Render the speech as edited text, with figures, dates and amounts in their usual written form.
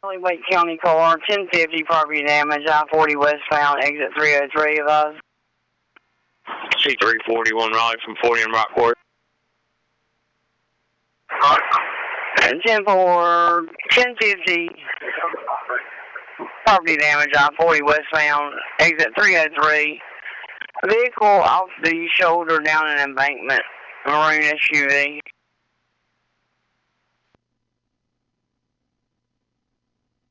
Wake County car, 1050 property damage, I-40 westbound, exit 303 of us. C341 Raleigh from 40 and Rockport. And 10-4, 1050 property damage, I-40 westbound, exit 303. Vehicle off the shoulder down an embankment, maroon SUV.